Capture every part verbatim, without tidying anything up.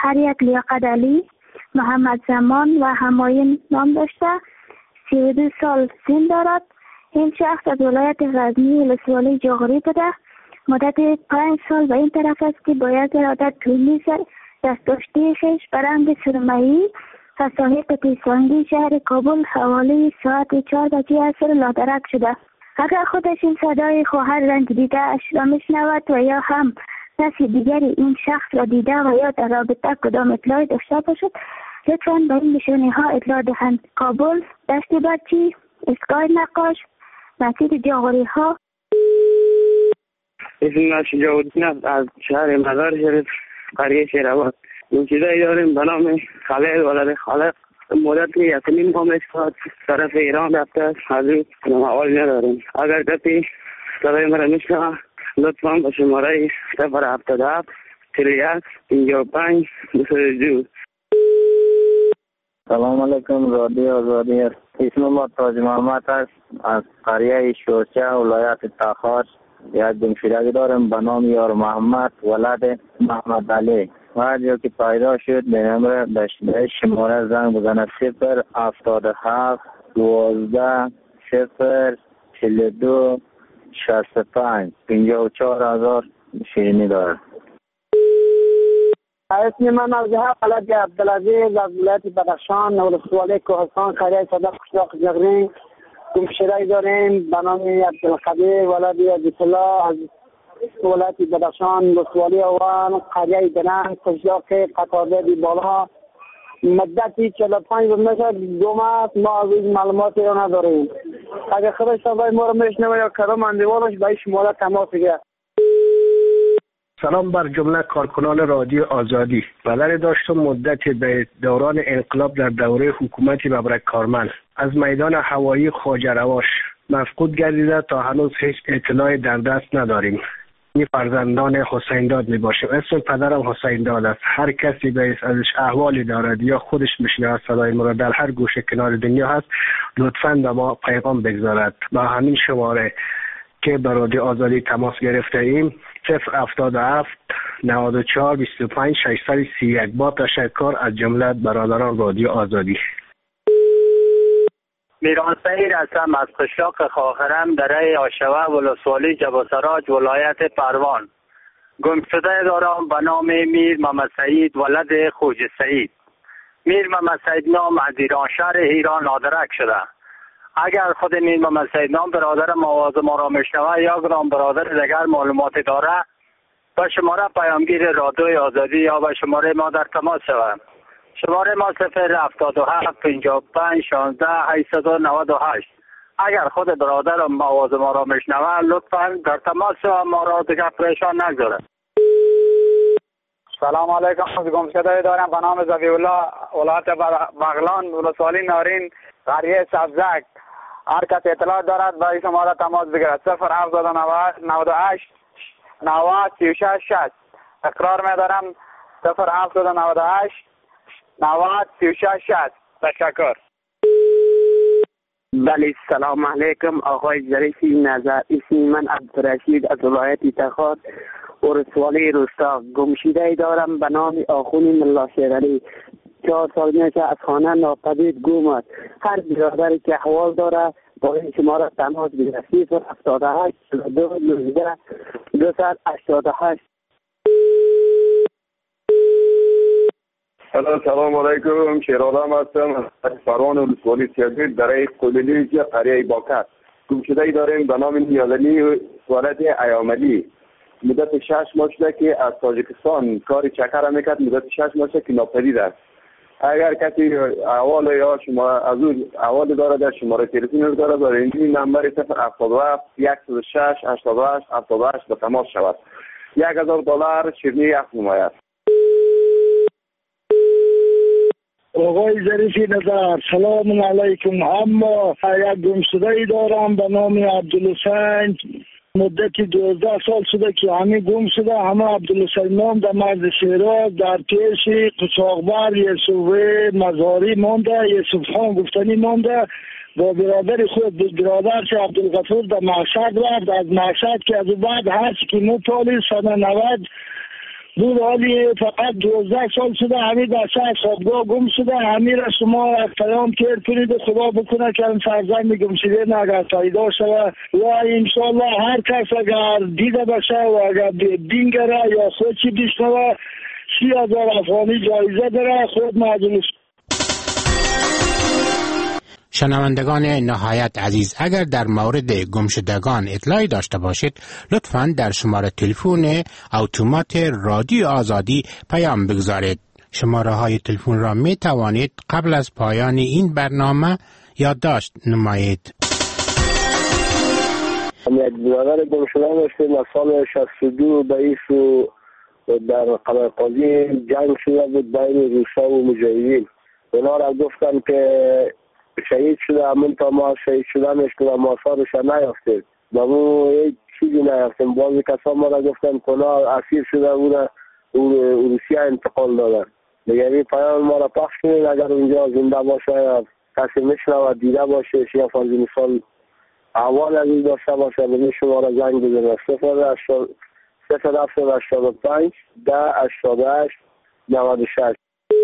هر یک لیاقت علی، محمد زمان و همایون نام داشته. سی و دو سال سن دارد. این شخص از ولایت غزنی ولسوالی جاغوری بوده. مدت پنج سال به این طرف است که با یک ارادت پلیس دست داشته خیش برند سرمایی و صاحب تیسانگی شهر کابل حوالی ساعت چهار بجه عصر لادرک شده. اگر خودش این صدای خواهر رنگ دیده اش را میشنود و یا هم کسی دیگری این شخص را دیده و یا در رابطه کدام اطلاعی داشته باشد، لطفاً به این نشانی ها اطلاع دهند. کابل، دشت بچی، اسکای نقاش، مسجد جاغوری ها. اسم من شجاع‌الدین است از شهر مزار شریف قریه شیرآباد. گمشده داریم به نام خالد ولد خالق. مدت یک و نیم ماه است طرف ایران رفته است. هنوز موال نداریم. اگر کسی صدای مرا میشنوه لطفاً به شماره صفر هفتاد و هفت چهل و یک پنجاه و پنج بیست و دو. سلام علیکم، رادیو آزادی است. اسم ما تاج محمد است از قریه شورچه ولایت تخار. یک گمشدگی دارم به نام یار محمد ولد محمد علی. هر جا که پیدا شد به نمبر به شماره زنگ بزنه صفر هفتاد و هفت دوازده صفر چهل و دو شصت و پنج پنجاه و چهار هزار شیرینی دارد. اسم من مرجحه ولد عبدالعزیز از ولایت بدخشان ولسوالی کوهستان قریه صدق قشلاق جغرین. گمشدگی داریم به نام عبدالقدیر ولد عبدالله از ولایت بدخشان ولسوالی اوان قریه درنگ قشلاق قطارده بالا. مدتی چهل و پنج روز میشه دو ماه ما از این معلوماتی را نداریم. اگر خودش صدای ما را میشنوه یا کدام اندیوالش به این شماره تماس بگیره. سلام بر جمله کارکنان رادیو آزادی. بلر داشتم مدت به دوران انقلاب در دوره حکومت ببرک کارمل از میدان هوایی خواجه رواش مفقود گردیده تا هنوز هیچ اطلاعی در دست نداریم. این فرزندان حسین داد می باشیم. اسم پدرم حسین داد است. هر کسی به ازش احوالی دارد یا خودش میشنوه صدای ما را در هر گوشه کنار دنیا هست لطفاً به ما پیغام بگذارد. با همین شماره که به رادیو آزادی تماس گرفته ایم صفر هفتاد و هفت نود و چهار بیست و پنج ششصد و سی و یک. با تشکر از جمله برادران رادیو آزادی. میران سعید هستم از قشلاق خاخرم دره آشوه ولسوالی جباسراج ولایت پروان. گمشده دارم به نام میر محمد سعید ولد خوج سعید. میر محمد سعید نام از ایران شهر ایران نادرک شده. اگر خود میر محمد سعید نام برادر آواز ما را میشنوه یا گرام برادر دیگر معلوماتی داره با شماره پیامگیر رادیوی آزادی یا با شماره ما در تماس شود. شماره ما صفر هفتاد و هفت پنجاه و پنج شانزده هشتصد و نود و هشت. اگر خود برادر آواز ما را میشنوه لطفاً در تماس شود، ما را دیگر پریشان نگذاره. سلام علیکم، از گمشده دارم به نام زبی الله ولایت بغلان ولسوالی نارین قریه سبزک. هر کس اطلاع دارد با این شماره تماس بگیرد صفر هفتاد و نود و هشت نود سی و شش شصت. اقرار می‌دارم صفر هفتاد و نود و هشت نود سی و شش شصت. تشکر. بله سلام علیکم آقای ظریفی نظر. اسم من عبدالرشید از ولایت تخار ولسوالی روستا. گمشده دارم به نام آخوند ملا شیرعلی. چهار سال میشه از خانه ناپدید گم است. هر برادری که احوال داره با این شماره تماس بگیره صفر هفتاد و هشت دو نوزده دویست و هشتاد و هشت. سلام علیکم، شیرآدم هستم از پروان ولسوالی سیدید در قلیلی قریه باکر. گمشده داریم به نام نیازلی ولد ایاملی. مدت شش ماه شده که از تاجیکستان کار چکر میکرد. مدت شش ماه شده که ناپدید است. اگر کسی احوال یا شما از اون احوال داره در شماره تلفن داره در این نمبر صفر هفتاد و هفت صد و شش هشتاد و هشت هفتاد و هشت به تماس شود. یک هزار دلار شیرینی یک نمایت. آقای ظریفی نظر سلام علیکم. اما یک گمشده دارم به نام عبدالحسین. مدتی دوازده سال شده که همه گم شده. همه عبدالحسین نام در مرز شیراز در پیش قصاقبر یوسف مزاری مانده. یوسف خان گفتنی مانده با برادر خود برادرش عبدالغفور در مقصد رفت. از مقصد که از بعد هست که نو پالیس سنه نود دو حالی فقط دوازده سال شده همین بچه از خوابگاه گم شده. همین را شما پیام کرد کنید خدا بکنه که فرزند گم شده اگر پیدا شود و انشالله هر کس اگر دیده باشه و اگر بینگره یا خود چی بشنوه سی هزار افغانی جایزه داره. خود مجلس شنوندگان نهایت عزیز، اگر در مورد گمشدگان اطلاعی داشته باشید لطفاً در شماره تلفن اتومات رادیو آزادی پیام بگذارید. شماره های تلفن را می توانید قبل از پایان این برنامه یادداشت نمایید. یک برادر گم شده داشتیم از سال شصت و دو به ایسو در قلعه قاضی جنگ شده بود بین روسا و مجاهدین. اونا را گفتن که شهید شده، همون تا ما شهید شدنش که ما آثارش نیافتیم، با ما یک چیزی نیافتیم. بعضی کسا ما را گفتن که اونا اسیر شده بوده روسیه انتقال دادن. دیگر این پیام ما را پخش کنید اگر اونجا زنده باشه یا کسی میشنه و دیده باشه یا فرض مثال احوال از این داشته باشه به شما را زنگ بزنه. صفر هفت هشتاد و پنج ده هشتاد و هشت نود و شش.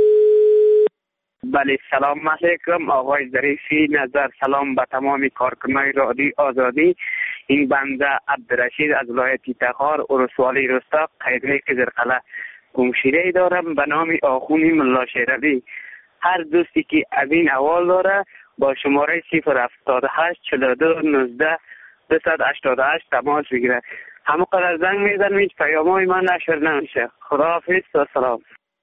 بله، سلام علیکم آقای ظریفی. نظر سلام به تمام کارکنان رادیو آزادی. این بنده عبدالرشید از ولایت تخار ولسوالی رستاق قیدره قزرقله گمشده دارم به نام آخونی ملا شیرعلی. هر دوستی که از این احوال داره با شماره صفر هفتاد و هشت چهل و دو نوزده دویست و هشتاد و هشت تماس بگیره. همه قدر زنگ میزنم هیچ پیامای من نشر نمیشه. خداحافظ و سلام.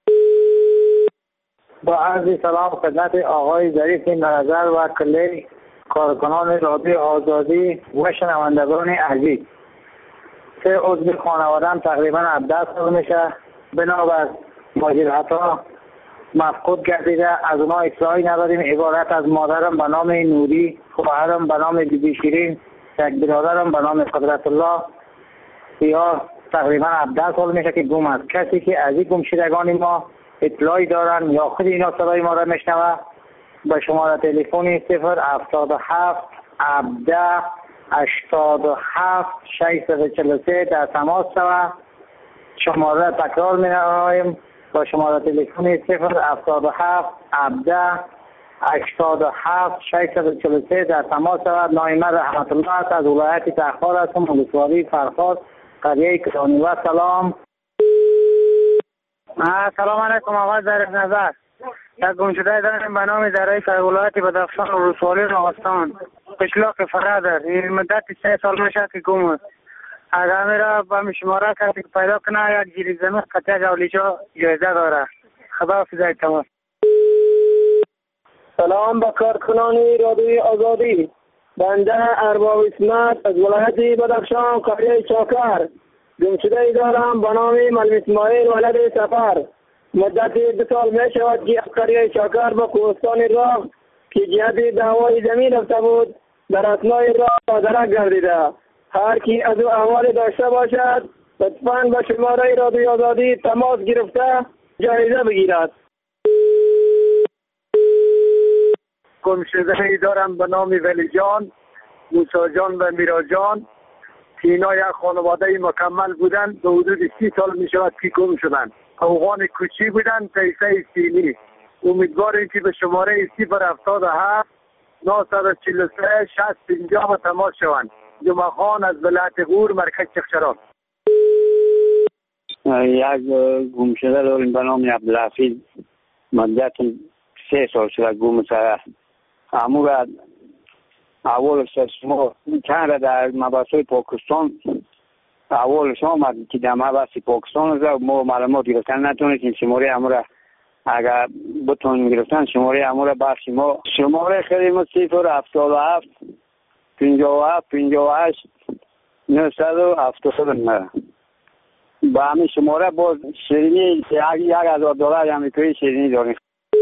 با عرض سلام خدمت آقای ظریف نظر و کلی کارکنان رادیو آزادی و شنوندگان عزیز. سه عضو خانواده‌ام تقریبا هفده سال میشه بنابر مهاجرت‌ها مفقود گردیده. از اونها اطلاعی نداریم. عبارت از مادرم به نام نوری، خواهرم به نام بیبی شیرین، یک برادرم به نام قدرت الله یا تقریبا هفده سال میشه که گم است. کسی که از این گمشدگان ما اطلاعی دارن یا خود اینا صدای ما را میشنوه به شماره تلفنی صفر هفتاد و هفت هفده هشتاد و هفت ششصد و چهل و سه در تماس شود. شماره تکرار می نماییم با شماره تلفنی صفر هفتاد و هفت هفده هشتاد و هفت ششصد و چهل و سه در تماس شود. نایمه رحمت الله است از ولایت تخار هستم، ولسوالی فرخار قریه کرانی. و سلام. سلام علیکم آقای ظریف نظر. یک گمشده داریم به نام ظریف از ولایت بدخشان و ولسوالی راغستان قشلاق فرادر. این مدت سه سال میشه که گم است. اگر میره به شماره کسی که پیدا کنه یک جیری زمین قطعه جولیجا جایزه داره. خداحافظ تمام. سلام به کارکنان رادیو آزادی. بنده ارباب اسمت از ولایت بدخشان قریه چاکر گمشده دارم به نام مولوی اسماعیل ولد سفر. مدت دو سال می شود که از قریه چاکر به کوهستان راه که جهت دعوای زمین رفته بود در اثنای راه درک گردیده. هر کی از او احوال داشته باشد لطفاً به شماره رادیو آزادی تماس گرفته جایزه بگیرد. گمشده ای دارم به نام ولی جان، موسی جان و میرا جان که اینا یک خانواده مکمل بودن. به حدود سی سال می شود که گم شدن. اوغان کوچی بودن پیسه سیمی. امیدواریم که به شماره صفر هفتاد و هفت نهصد و چهل و سه شصت پنجاه و تماس شوند. جمعه خان از ولایت غور مرکز چخشران. یک گمشده داریم به نام عبدالحفیظ. مدت سه سال شده گم شده. امور اولش شما چند را در مباحث پاکستان اولش آمد که در مباحث پاکستان را ما معلومات گرفتن نتونستیم. شماره امور اگر بتونیم گرفتن شماره امور بخشی ما شماره خیلی صفر هفتاد و هفت پنجاه و هفت پنجاه و هشت نهصد و هفتاد و نه. با همین شماره باز شیرینی یک هزار دلار امریکایی شیرینی داریم.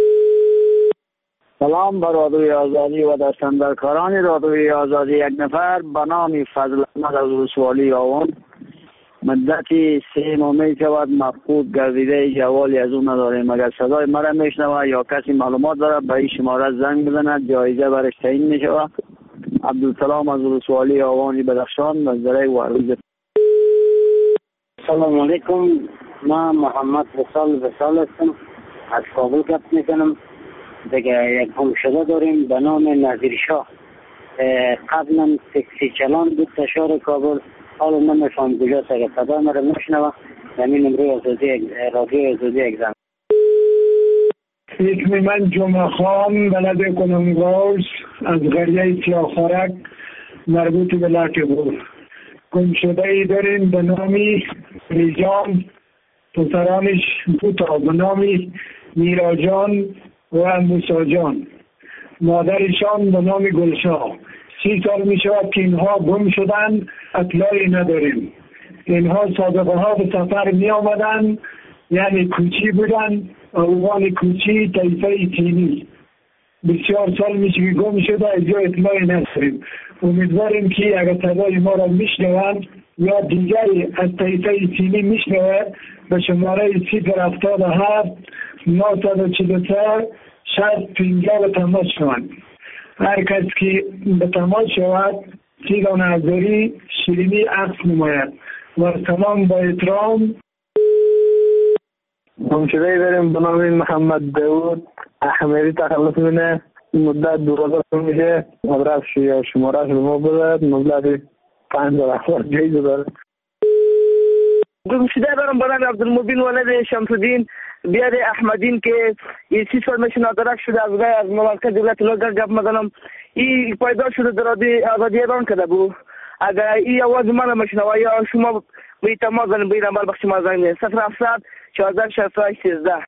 سلام به رادیوی آزادی و دستاندرکاران رادیوی آزادی. یک نفر به نام فضل احمد از ولسوالی آوان مدتی سه ماه می شود مفقود گردیده. جوالی از اون نداریم. اگر صدای مرا میشنوه یا کسی معلومات داره به این شماره زنگ بزند جایزه برش تعیین می شود. عبدالسلام از ولسوالی آوانی بدخشان منظره و عروض. سلام علیکم من محمد وصال وصال هستم، از کابل گپ میکنم. دیگه یک گمشده داریم به نام نظیر شاه. قبلا تاکسی چلان بود تا شهر کابل، حالا نمیفهم کجاست. اگه صدا مرا نشنوه زمین امروی آزادی رادیو آزادی اگزم. اسم من جمعه خان بلد کنونگاوز از قریه سیاخارک مربوط به لاکبور. گمشده ای داریم به نامی ریجان، پسرانش دو تا به نامی میراجان و موساجان، مادرشان به نام گلشاه. سی سال می شود که اینها گم شدن، اطلاعی نداریم. اینها سابقه ها به سفر می آمدن، یعنی کوچی بودن، افغان کوچی طایفه چینی. بسیار سال میشه که گم شده، از جا اطلاعی نداریم. امیدواریم که اگر صدای ما را میشنوند یا دیگری از طایفه چینی میشنود به شماره صفر هفتاد و هفت نهصد و چهل و سه شصت پنجاه به تماس شوند. هر کس که به تماس شود سیدان حضاری شیرینی عکس نماید و تمام با احترام. گمشده داریم به نام محمد داود احمدی تخلص منه. مدت دو روزه میشه مدرس یا شمارش به ما بده. مبلغ پنج هزار افغان جایزه داره. گمشده دارم به نام عبدالمبین ولد شمس‌الدین بیاد احمدین که این سی سال میشه نادرک شده از از مملکت دولت لوگر گپ میزنم. این پیدا شده در آزادی ایران کرده بود. اگر این آواز من میشنوه یا شما به تماس زنید به نمبر بخش ما زنید صفر هفتصد چهارده شصت و هشت سیزده.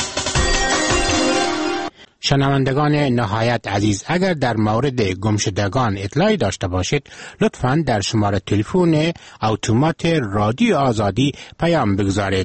شنوندگان نهایت عزیز، اگر در مورد گمشدگان اطلاعی داشته باشید لطفاً در شماره تلفن اتومات رادیو آزادی پیام بگذارید.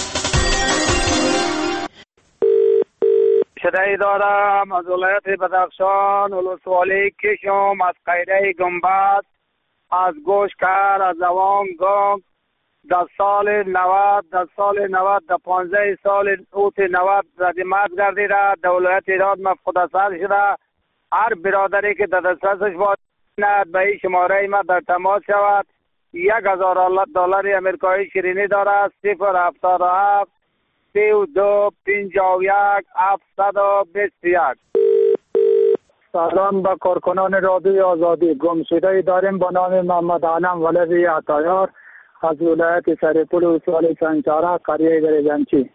شدهی دارم از ولایت بدخشان، ولسوالی کشم، از قیره گنبد، از گوشکر، از اوان گنگ. در سال نود در سال نود در پانزده سال اوت نود ردیمت گردیده در ولایت ایران مفقود اثر شده. هر برادری که در دسترسش باشد به این شماره ما در تماس شود. یک هزار دلار امریکایی شیرینی دارد. صفر هفتاد و هفت سی و دو پنجاه و یک هفتصد و بیست و یک. سلام به کارکنان رادیو آزادی. گمشده داریم با نام محمد علم ولوی عطایار از ولایت سرپل ولسوالی سنگچارا قریه گریزنچی.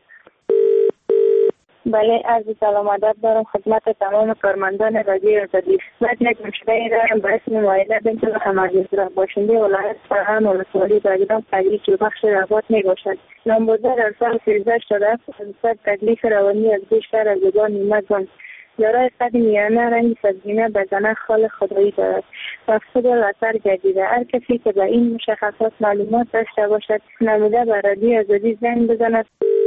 بله، عرض سلام ادب دارم خدمت تمام کارمندان رادیو آزادی. من یک گمشده دارم به اسم مایده بنت محمد یسرا، باشنده ولایت فرهان ولسوالی داگدام قریه که بخش رباط می باشد. نامبرده در سال سیزده شده است. تکلیف روانی از بیشتر از زبان نیمت دارای قد میانه رنگ سبزینه بدنه خال خدایی دارد. مفقود اثر گردیده. هر کسی که به این مشخصات معلومات داشته باشد نموده به رادیو آزادی زنگ بزند.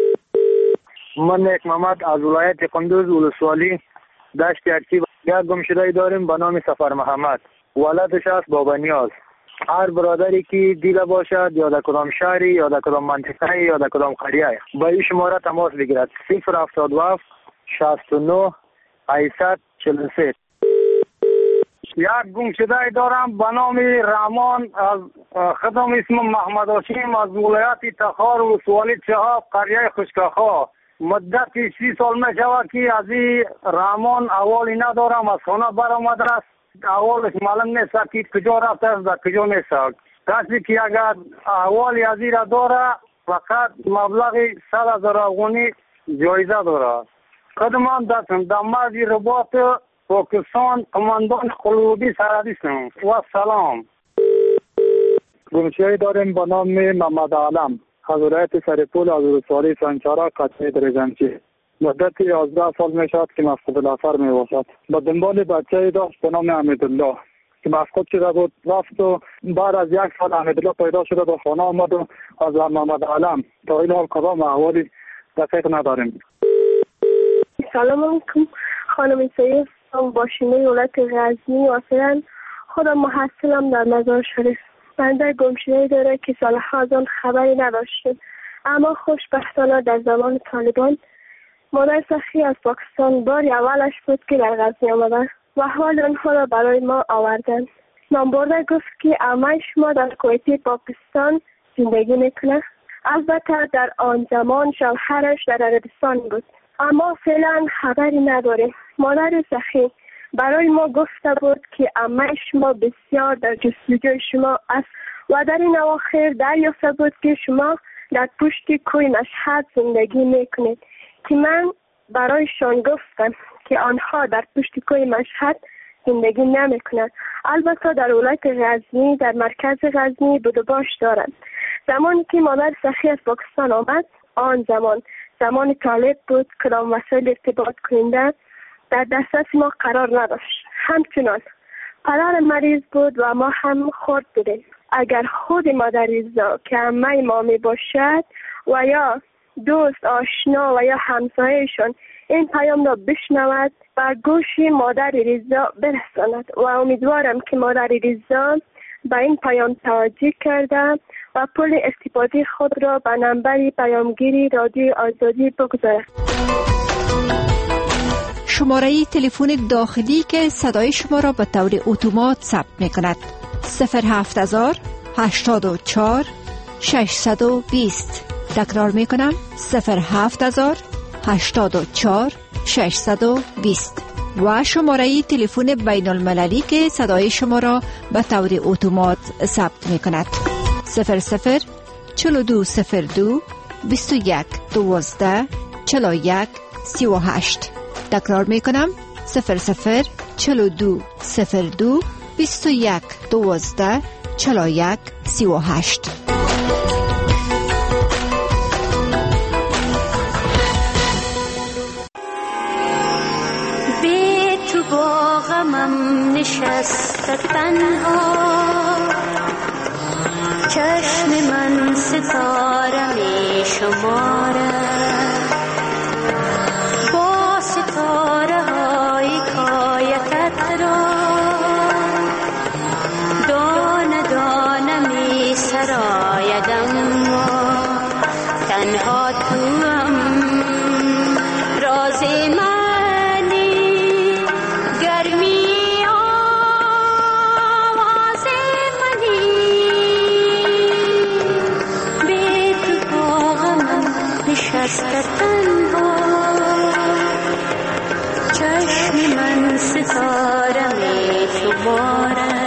من نیک محمد از ولایت قندوز ولسوالی دشت ارچی. یک گمشده داریم به نام سفر محمد، ولدش است بابا نیاز. هر برادری که دیده باشد یا در کدام شهری یا در کدام منطقه یا در کدام قریه با این شماره تماس بگیرد. صفر هفتاد و هفت شصت و نه هشتصد و چهل و سه. یک گمشده دارم به نام رحمان از خدم اسم محمد هاشم از ولایت تخار ولسوالی چهاب قریه خشکخا. مدت سی سال می شود که از این رحمان اوالی ندارم. از خانه برآمده است. اولش معلوم نیست که کجا رفته است و کجا نیست. کسی که اگر اوالی از این را داره فقط مبلغ صد هزار افغانی جایزه داره. خدمت دستم در مرز رباط پاکستان قماندان قلوبی سرحدی سم و سلام. گمشده داریم با نام محمد علم از ولایت سرپل از ولسوالی سنگچارا قریه گریزنچی. مدت یازده سال می شود که مفقود الاثر می باشد. با دنبال بچه داشت به نام حمیدالله که مفقود شده بود. رفت و بعد از یک سال حمیدالله پیدا شده به خانه آمد و از محمد علم تا این حال کدام احوالی دقیق نداریم. سلام علیکم، خانم سید باشنده ولایت غزنی واقعا خودم محصلم در مزار شریف. بنده گمشده داره که سالها از آن خبری نداشتیم، اما خوشبختانه در زمان طالبان مادر سخی از پاکستان باری اولش بود که در غزنی آمدن و حال آنها را برای ما آوردن. نامبرده گفت که عمه شما در کویت پاکستان زندگی میکنه. البته در آن زمان شوهرش در عربستان بود، اما فعلا خبری نداریم. مادر سخی برای ما گفته بود که عمه شما بسیار در جستجوی شما است و در این اواخر دریافته بود که شما در پشت کوی مشهد زندگی میکنید که من برایشان گفتم که آنها در پشت کوی مشهد زندگی نمیکنند. البته در ولایت غزنی، در مرکز غزنی بود و باش دارند. زمانی که مادر سخی از پاکستان آمد، آن زمان زمان طالب بود، کدام وسایل ارتباط کننده در دسترس ما قرار نداشت. همچنان پدر مریض بود و ما هم خورد بودیم. اگر خود مادر رضا که عمه ما می باشد و یا دوست آشنا و یا همسایه‌شان این پیام را بشنود و گوش مادر رضا برساند و امیدوارم که مادر رضا به این پیام توجه کرده و پول استفاده خود را به نمبر پیامگیری رادیو آزادی بگذارد. شماره تلفن داخلی که صدای شما را به طور اتومات ثبت می کند صفر هفت هزار هشتاد و چهار ششصد و بیست. تکرار می کنم صفر هفت هزار هشتاد و چهار ششصد و بیست و شماره تلفن بین المللی که صدای شما را به طور اتومات ثبت می کند صفر صفر چهل و دو صفر دو بیست و یک دوازده چهل و یک سی و هشت. تکرار می کنم صفر صفر چهل و دو صفر دو بیست و یک دوازده چهل و یک سی و هشت. بی تو با غمم نشسته تنها، چشم من ستاره می شماره، با ستاره های کایتت را دانه دانه می سرایدم و تنها تو هم راز منی، گرمی آواز منی، بی تو با غمم نشسته تنها، چشم من ستاره می شماره.